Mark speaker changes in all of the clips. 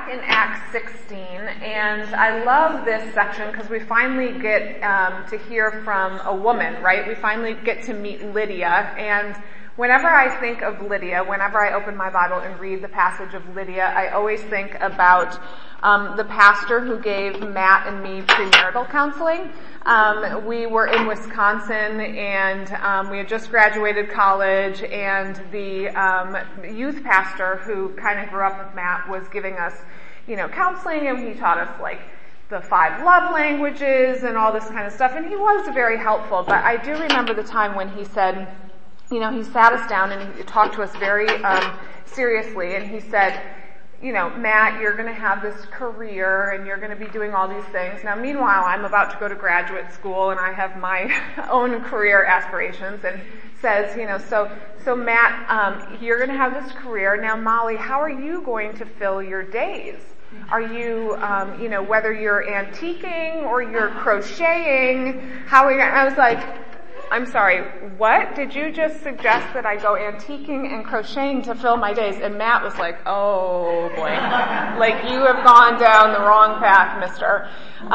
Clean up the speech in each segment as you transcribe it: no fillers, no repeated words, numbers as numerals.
Speaker 1: back in Acts 16, and I love this section because we finally get to hear from a woman, right? We finally get to meet Lydia, and whenever I think of Lydia, whenever I open my Bible and read the passage of Lydia, I always think about the pastor who gave Matt and me premarital counseling. We were in Wisconsin, and we had just graduated college, and the youth pastor who kind of grew up with Matt was giving us, counseling, and he taught us like the 5 love languages and all this kind of stuff, and he was very helpful. But I do remember the time when he said, he sat us down and he talked to us very seriously, and he said, Matt, you're going to have this career and you're going to be doing all these things. Now, meanwhile, I'm about to go to graduate school and I have my own career aspirations, and says, so Matt, you're going to have this career. Now, Molly, how are you going to fill your days? Are you, whether you're antiquing or you're crocheting, how are you going to, I was like, I'm sorry, what? Did you just suggest that I go antiquing and crocheting to fill my days? And Matt was like, oh boy, like you have gone down the wrong path, mister.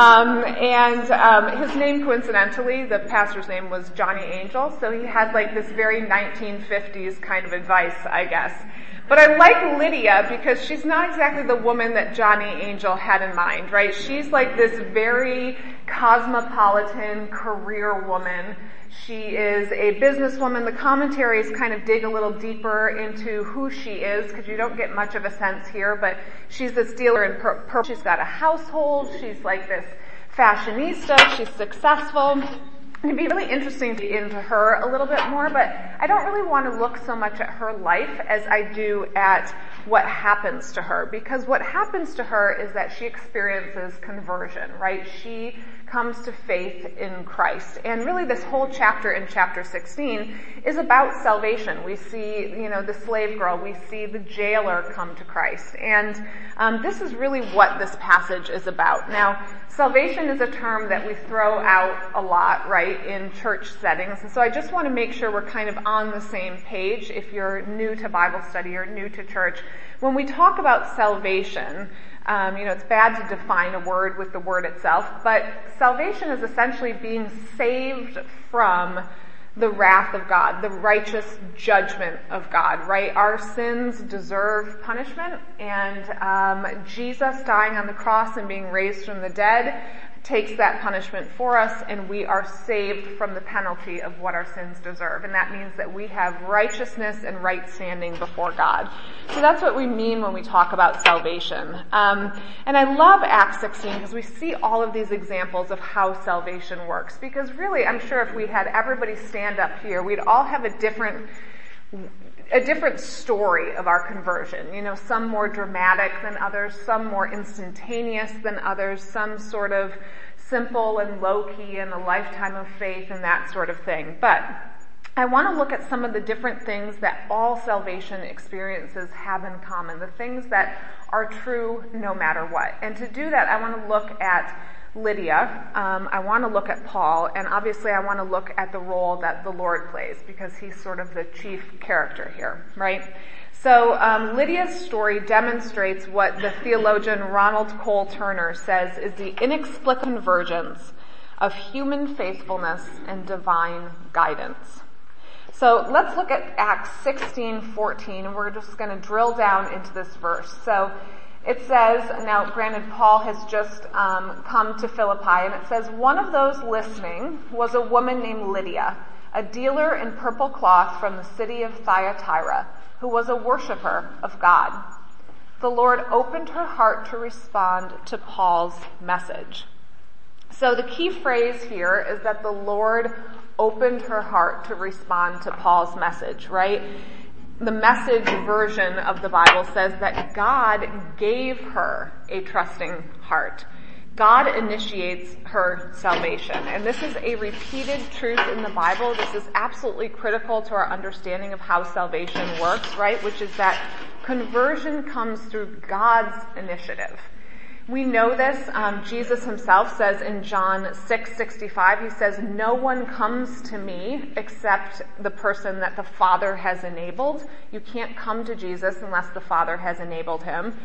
Speaker 1: His name, coincidentally, the pastor's name was Johnny Angel, so he had like this very 1950s kind of advice, I guess. But I like Lydia because she's not exactly the woman that Johnny Angel had in mind, right? She's like this very cosmopolitan career woman. She is a businesswoman. The commentaries kind of dig a little deeper into who she is, because you don't get much of a sense here, but she's this dealer in purple. She's got a household. She's like this fashionista. She's successful. It'd be really interesting to get into her a little bit more, but I don't really want to look so much at her life as I do at what happens to her, because what happens to her is that she experiences conversion, right? She comes to faith in Christ. And really this whole chapter in chapter 16 is about salvation. We see, the slave girl, we see the jailer come to Christ. And this is really what this passage is about. Now, salvation is a term that we throw out a lot, right, in church settings. And so I just want to make sure we're kind of on the same page if you're new to Bible study or new to church. When we talk about salvation, it's bad to define a word with the word itself, but salvation is essentially being saved from the wrath of God, the righteous judgment of God, right? Our sins deserve punishment, and Jesus dying on the cross and being raised from the dead takes that punishment for us, and we are saved from the penalty of what our sins deserve. And that means that we have righteousness and right standing before God. So that's what we mean when we talk about salvation. And I love Acts 16 because we see all of these examples of how salvation works. Because really, I'm sure if we had everybody stand up here, we'd all have a different story of our conversion. Some more dramatic than others, some more instantaneous than others, some sort of simple and low-key and a lifetime of faith and that sort of thing. But I want to look at some of the different things that all salvation experiences have in common, the things that are true no matter what. And to do that, I want to look at Lydia, I want to look at Paul, and obviously I want to look at the role that the Lord plays, because he's sort of the chief character here, right? So Lydia's story demonstrates what the theologian Ronald Cole Turner says is the inexplicable convergence of human faithfulness and divine guidance. So let's look at Acts 16:14, and we're just going to drill down into this verse. So it says, now granted Paul has just come to Philippi, and it says, one of those listening was a woman named Lydia, a dealer in purple cloth from the city of Thyatira, who was a worshiper of God. The Lord opened her heart to respond to Paul's message. So the key phrase here is that the Lord opened her heart to respond to Paul's message, right? The Message version of the Bible says that God gave her a trusting heart. God initiates her salvation. And this is a repeated truth in the Bible. This is absolutely critical to our understanding of how salvation works, right? Which is that conversion comes through God's initiative. We know this. Jesus himself says in John 6:65, he says, no one comes to me except the person that the Father has enabled. You can't come to Jesus unless the Father has enabled him.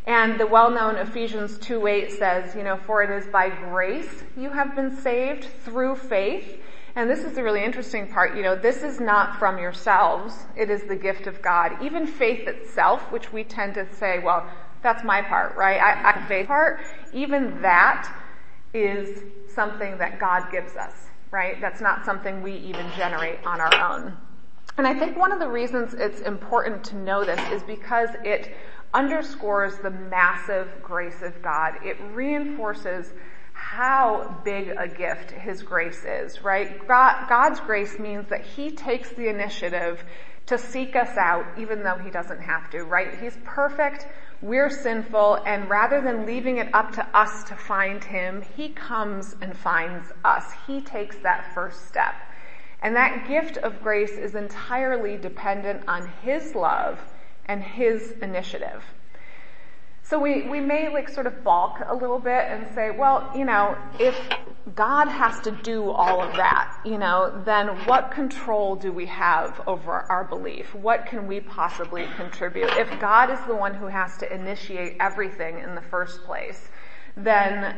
Speaker 1: And the well-known Ephesians 2:8 says, for it is by grace you have been saved through faith. And this is the really interesting part, this is not from yourselves. It is the gift of God. Even faith itself, which we tend to say, well, that's my part, right? I faith part. Even that is something that God gives us, right? That's not something we even generate on our own. And I think one of the reasons it's important to know this is because it underscores the massive grace of God. It reinforces how big a gift His grace is, right? God's grace means that He takes the initiative to seek us out even though He doesn't have to, right? He's perfect, we're sinful, and rather than leaving it up to us to find Him, He comes and finds us. He takes that first step. And that gift of grace is entirely dependent on His love and His initiative. So we may sort of balk a little bit and say, well, if God has to do all of that, then what control do we have over our belief? What can we possibly contribute? If God is the one who has to initiate everything in the first place, then,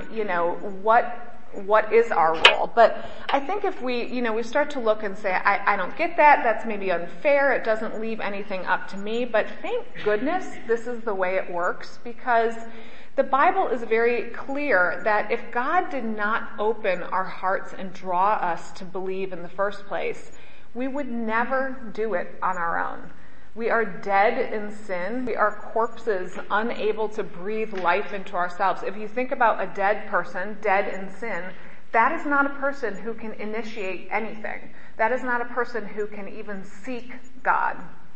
Speaker 1: what is our role? But I think if we start to look and say, I don't get that, that's maybe unfair, it doesn't leave anything up to me, but thank goodness this is the way it works, because the Bible is very clear that if God did not open our hearts and draw us to believe in the first place, we would never do it on our own. We are dead in sin. We are corpses, unable to breathe life into ourselves. If you think about a dead person, dead in sin, that is not a person who can initiate anything. That is not a person who can even seek God.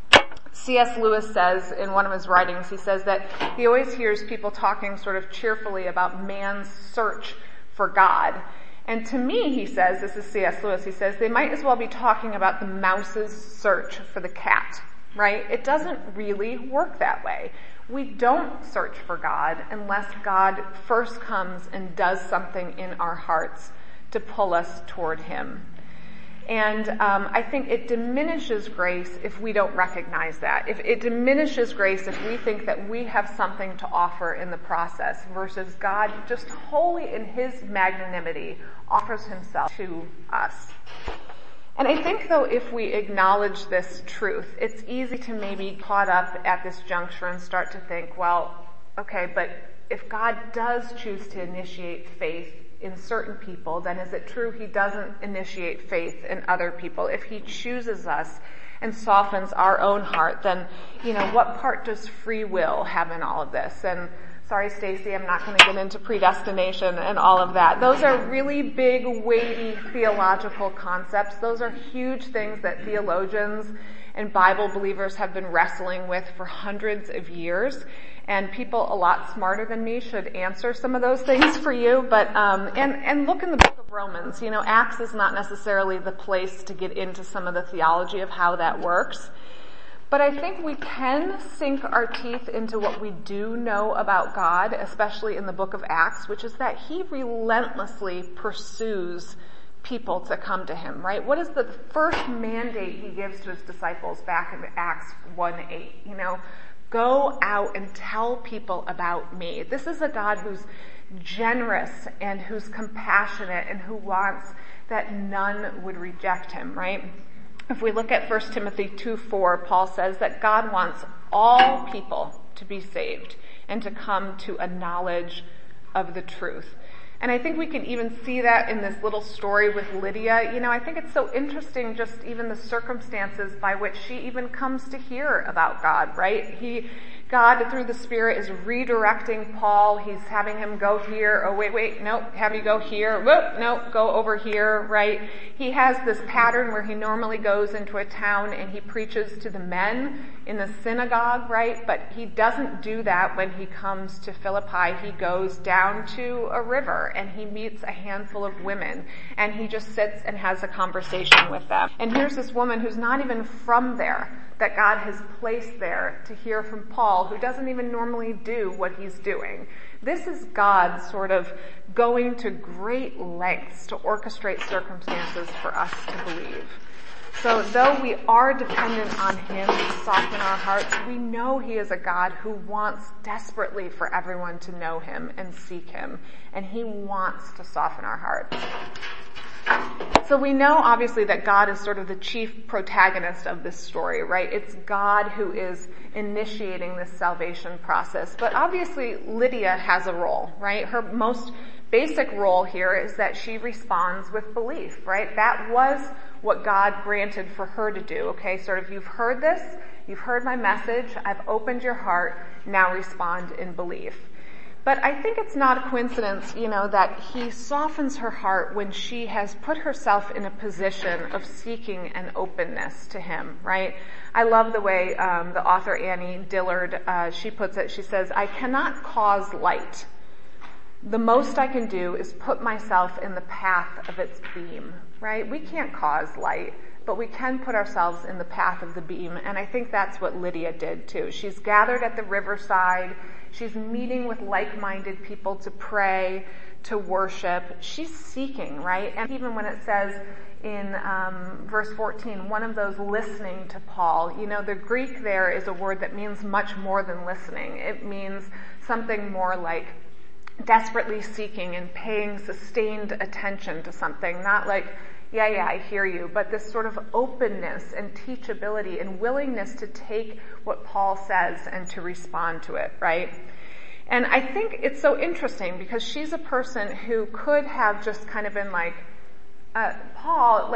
Speaker 1: C.S. Lewis says in one of his writings, he says that he always hears people talking sort of cheerfully about man's search for God. And to me, he says, this is C.S. Lewis, he says, they might as well be talking about the mouse's search for the cat. Right? It doesn't really work that way. We don't search for God unless God first comes and does something in our hearts to pull us toward Him. And I think it diminishes grace if we don't recognize that. If it diminishes grace if we think that we have something to offer in the process versus God just wholly in His magnanimity offers Himself to us. And I think, though, if we acknowledge this truth, it's easy to maybe get caught up at this juncture and start to think, well, okay, but if God does choose to initiate faith in certain people, then is it true He doesn't initiate faith in other people? If He chooses us and softens our own heart, then, what part does free will have in all of this? And sorry, Stacy, I'm not going to get into predestination and all of that. Those are really big, weighty theological concepts. Those are huge things that theologians and Bible believers have been wrestling with for hundreds of years. And people a lot smarter than me should answer some of those things for you. But, and look in the book of Romans. Acts is not necessarily the place to get into some of the theology of how that works. But I think we can sink our teeth into what we do know about God, especially in the book of Acts, which is that He relentlessly pursues people to come to Him, right? What is the first mandate He gives to His disciples back in Acts 1:8? Go out and tell people about me. This is a God who's generous and who's compassionate and who wants that none would reject Him, right? If we look at 1 Timothy 2:4, Paul says that God wants all people to be saved and to come to a knowledge of the truth. And I think we can even see that in this little story with Lydia. I think it's so interesting just even the circumstances by which she even comes to hear about God, right? God, through the Spirit, is redirecting Paul. He's having him go here. Oh, wait, nope, have you go here. Whoop, nope, go over here, right? He has this pattern where he normally goes into a town and he preaches to the men in the synagogue, right? But he doesn't do that when he comes to Philippi. He goes down to a river and he meets a handful of women and he just sits and has a conversation with them. And here's this woman who's not even from there, that God has placed there to hear from Paul, who doesn't even normally do what he's doing. This is God sort of going to great lengths to orchestrate circumstances for us to believe. So though we are dependent on him to soften our hearts, we know he is a God who wants desperately for everyone to know him and seek him. And he wants to soften our hearts. So we know obviously that God is sort of the chief protagonist of this story, right? It's God who is initiating this salvation process. But obviously Lydia has a role, right? Her most basic role here is that she responds with belief, right? That was what God granted for her to do, okay? Sort of, you've heard this, you've heard my message, I've opened your heart, now respond in belief. But I think it's not a coincidence, that he softens her heart when she has put herself in a position of seeking an openness to him, right? I love the way the author Annie Dillard, she puts it. She says, I cannot cause light. The most I can do is put myself in the path of its beam, right? We can't cause light, but we can put ourselves in the path of the beam. And I think that's what Lydia did too. She's gathered at the riverside. She's meeting with like-minded people to pray, to worship. She's seeking, right? And even when it says in verse 14, one of those listening to Paul, the Greek there is a word that means much more than listening. It means something more like desperately seeking and paying sustained attention to something, not like, yeah, I hear you, but this sort of openness and teachability and willingness to take what Paul says and to respond to it, right? And I think it's so interesting because she's a person who could have just kind of been like, Paul,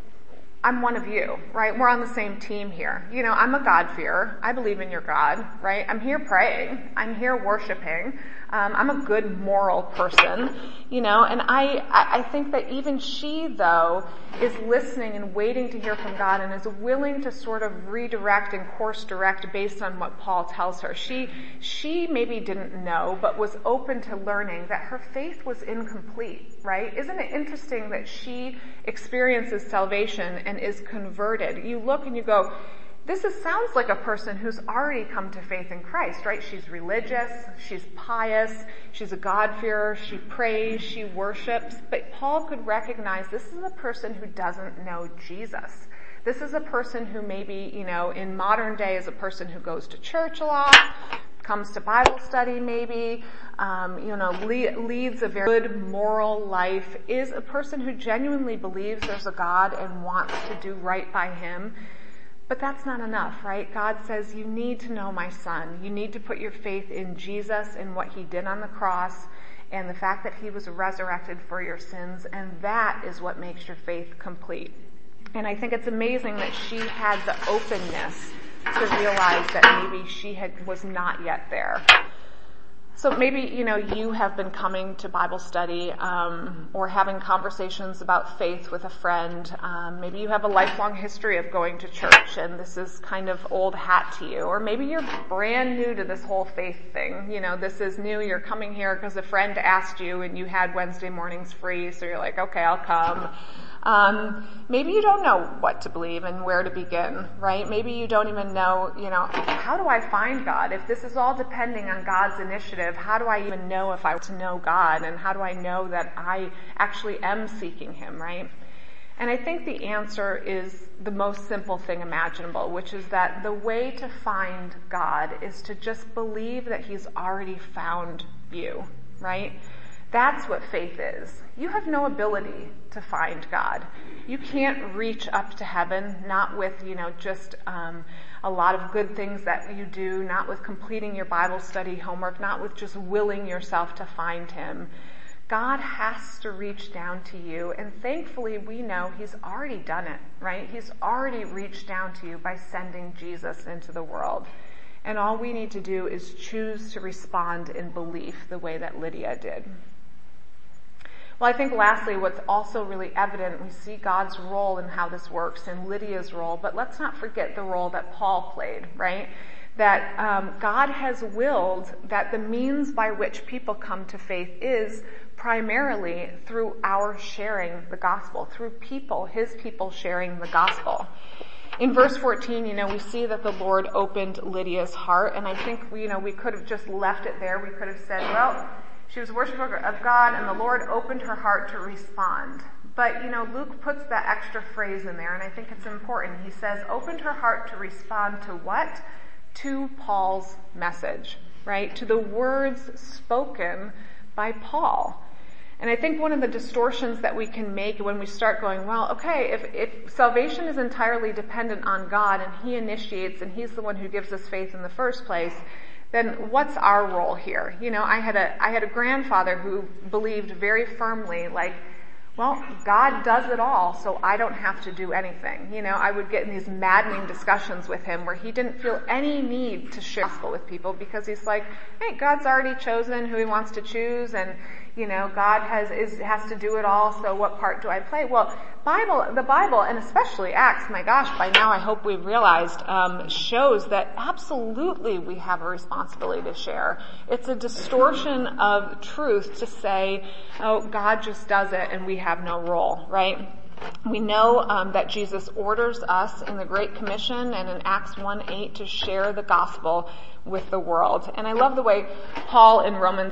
Speaker 1: I'm one of you, right? We're on the same team here. I'm a God-fearer. I believe in your God, right? I'm here praying. I'm here worshiping. I'm a good moral person, and I think that even she, though, is listening and waiting to hear from God and is willing to sort of redirect and course direct based on what Paul tells her. She maybe didn't know, but was open to learning that her faith was incomplete, right? Isn't it interesting that she experiences salvation and is converted? You look and you go, sounds like a person who's already come to faith in Christ, right? She's religious, she's pious, she's a God-fearer, she prays, she worships. But Paul could recognize this is a person who doesn't know Jesus. This is a person who maybe, in modern day is a person who goes to church a lot, comes to Bible study maybe, leads a very good moral life, is a person who genuinely believes there's a God and wants to do right by him. But that's not enough, right? God says you need to know my son. You need to put your faith in Jesus and what he did on the cross and the fact that he was resurrected for your sins, and that is what makes your faith complete. And I think it's amazing that she had the openness to realize that maybe she was not yet there. So maybe, you have been coming to Bible study, or having conversations about faith with a friend. Maybe you have a lifelong history of going to church and this is kind of old hat to you. Or maybe you're brand new to this whole faith thing. This is new. You're coming here because a friend asked you and you had Wednesday mornings free. So you're like, okay, I'll come. Maybe you don't know what to believe and where to begin, right? Maybe you don't even know, how do I find God? If this is all depending on God's initiative, how do I even know if I were to know God? And how do I know that I actually am seeking him, right? And I think the answer is the most simple thing imaginable, which is that the way to find God is to just believe that he's already found you, right? That's what faith is. You have no ability to find God. You can't reach up to heaven, not with, just a lot of good things that you do, not with completing your Bible study homework, not with just willing yourself to find him. God has to reach down to you, and thankfully we know he's already done it, right? He's already reached down to you by sending Jesus into the world. And all we need to do is choose to respond in belief the way that Lydia did. Well, I think lastly, what's also really evident, we see God's role in how this works and Lydia's role, but let's not forget the role that Paul played, right? That God has willed that the means by which people come to faith is primarily through our sharing the gospel, through his people sharing the gospel. In verse 14, we see that the Lord opened Lydia's heart, and I think, we could have just left it there. We could have said, well, she was a worshiper of God, and the Lord opened her heart to respond. But, Luke puts that extra phrase in there, and I think it's important. He says, opened her heart to respond to what? To Paul's message, right? To the words spoken by Paul. And I think one of the distortions that we can make when we start going, well, okay, if salvation is entirely dependent on God and He initiates and He's the one who gives us faith in the first place, then what's our role here? I had a grandfather who believed very firmly, well, God does it all, so I don't have to do anything. I would get in these maddening discussions with him where he didn't feel any need to share the gospel with people because he's like, hey, God's already chosen who He wants to choose, and God has to do it all, so what part do I play? Well, the Bible, and especially Acts, my gosh, by now I hope we've realized, shows that absolutely we have a responsibility to share. It's a distortion of truth to say, oh, God just does it and we have no role, right? We know that Jesus orders us in the Great Commission and in Acts 1:8 to share the gospel with the world. And I love the way Paul in Romans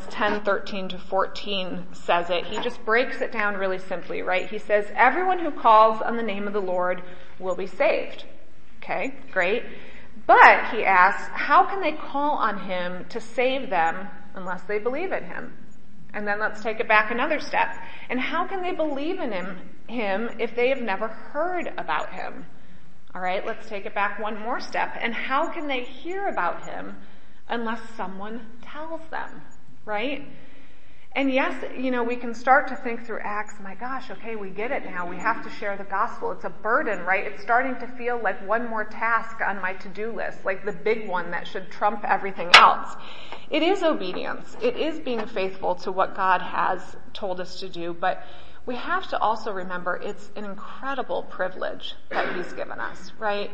Speaker 1: 10:13-14 says it. He just breaks it down really simply, right? He says, everyone who calls on the name of the Lord will be saved. Okay, great. But, he asks, how can they call on Him to save them unless they believe in Him? And then let's take it back another step. And how can they believe in Him if they have never heard about Him? All right, let's take it back one more step. And how can they hear about Him unless someone tells them, right? And yes, we can start to think through Acts, my gosh, okay, we get it now. We have to share the gospel. It's a burden, right? It's starting to feel like one more task on my to-do list, like the big one that should trump everything else. It is obedience. It is being faithful to what God has told us to do, but we have to also remember it's an incredible privilege that He's given us, right?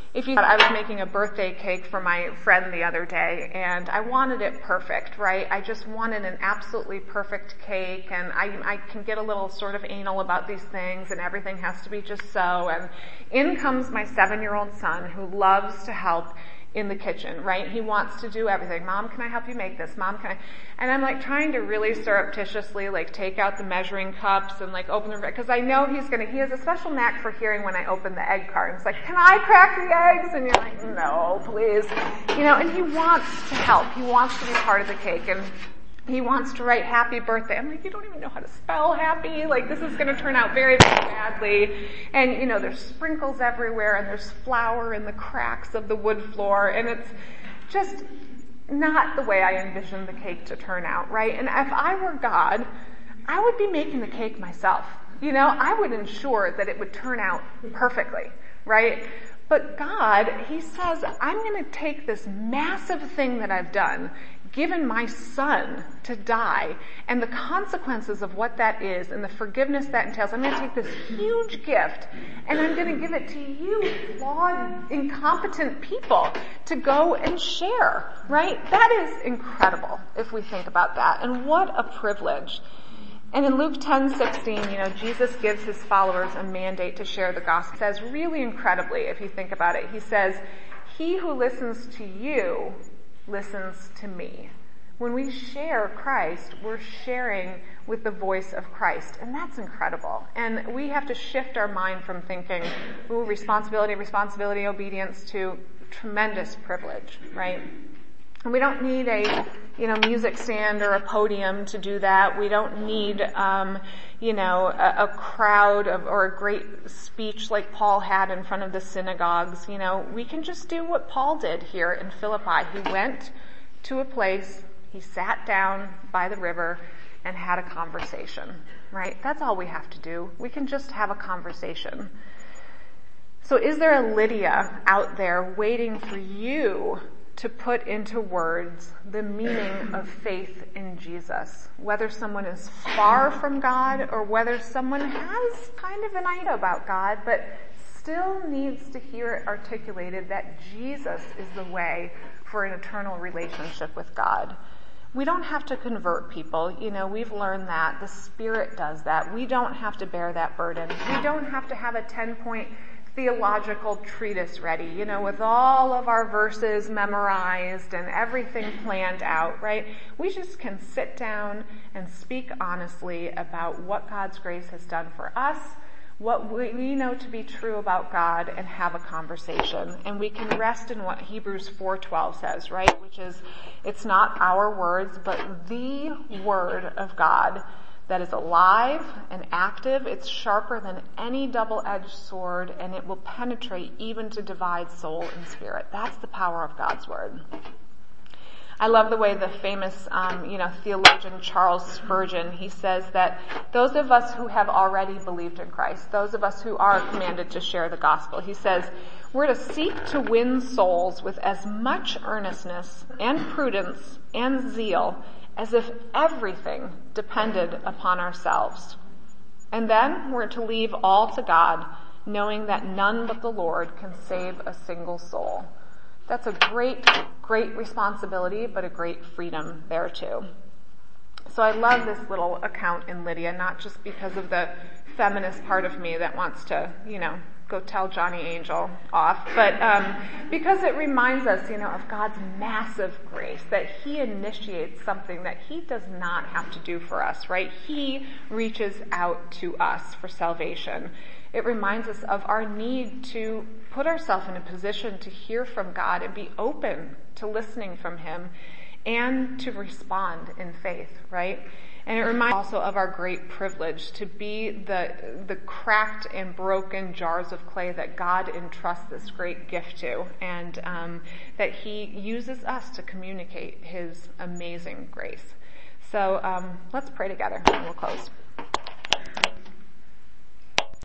Speaker 1: I was making a birthday cake for my friend the other day, and I wanted it perfect, right? I just wanted an absolutely perfect cake, and I can get a little sort of anal about these things, and everything has to be just so. And in comes my 7-year-old son who loves to help in the kitchen, right? He wants to do everything. Mom, can I help you make this? Mom, can I? And I'm trying to really surreptitiously take out the measuring cups and open the, because I know he has a special knack for hearing when I open the egg carton. It's can I crack the eggs? And you're like, no, please. And he wants to help. He wants to be part of the cake, and he wants to write happy birthday. I'm you don't even know how to spell happy. This is going to turn out very, very badly. And, there's sprinkles everywhere, and there's flour in the cracks of the wood floor, and it's just not the way I envisioned the cake to turn out, right? And if I were God, I would be making the cake myself. I would ensure that it would turn out perfectly, right? But God, He says, I'm going to take this massive thing that I've done, given my son to die, and the consequences of what that is and the forgiveness that entails. I'm going to take this huge gift and I'm going to give it to you, flawed, incompetent people, to go and share, right? That is incredible if we think about that. And what a privilege. And in Luke 10:16, Jesus gives His followers a mandate to share the gospel. He says really incredibly, if you think about it, He says, he who listens to you listens to me. When we share Christ, we're sharing with the voice of Christ, and that's incredible. And we have to shift our mind from thinking, ooh, responsibility, obedience, to tremendous privilege, right? And we don't need a, music stand or a podium to do that. We don't need, a crowd or a great speech like Paul had in front of the synagogues. We can just do what Paul did here in Philippi. He went to a place, he sat down by the river and had a conversation, right? That's all we have to do. We can just have a conversation. So is there a Lydia out there waiting for you to put into words the meaning of faith in Jesus? Whether someone is far from God or whether someone has kind of an idea about God, but still needs to hear it articulated that Jesus is the way for an eternal relationship with God. We don't have to convert people. We've learned that. The Spirit does that. We don't have to bear that burden. We don't have to have a 10-point theological treatise ready, with all of our verses memorized and everything planned out, right? We just can sit down and speak honestly about what God's grace has done for us, what we know to be true about God, and have a conversation. And we can rest in what Hebrews 4:12 says, right? Which is, it's not our words, but the word of God that is alive and active. It's sharper than any double-edged sword, and it will penetrate even to divide soul and spirit. That's the power of God's word. I love the way the famous, theologian Charles Spurgeon, he says that those of us who have already believed in Christ, those of us who are commanded to share the gospel, he says, we're to seek to win souls with as much earnestness and prudence and zeal as if everything depended upon ourselves. And then we're to leave all to God, knowing that none but the Lord can save a single soul. That's a great, great responsibility, but a great freedom there too. So I love this little account in Lydia, not just because of the feminist part of me that wants to, go tell Johnny Angel off, but because it reminds us, of God's massive grace, that he initiates something that he does not have to do for us, right? He reaches out to us for salvation. It reminds us of our need to put ourselves in a position to hear from God and be open to listening from him and to respond in faith, right? And it reminds us also of our great privilege to be the cracked and broken jars of clay that God entrusts this great gift to, and that he uses us to communicate his amazing grace. So let's pray together and we'll close.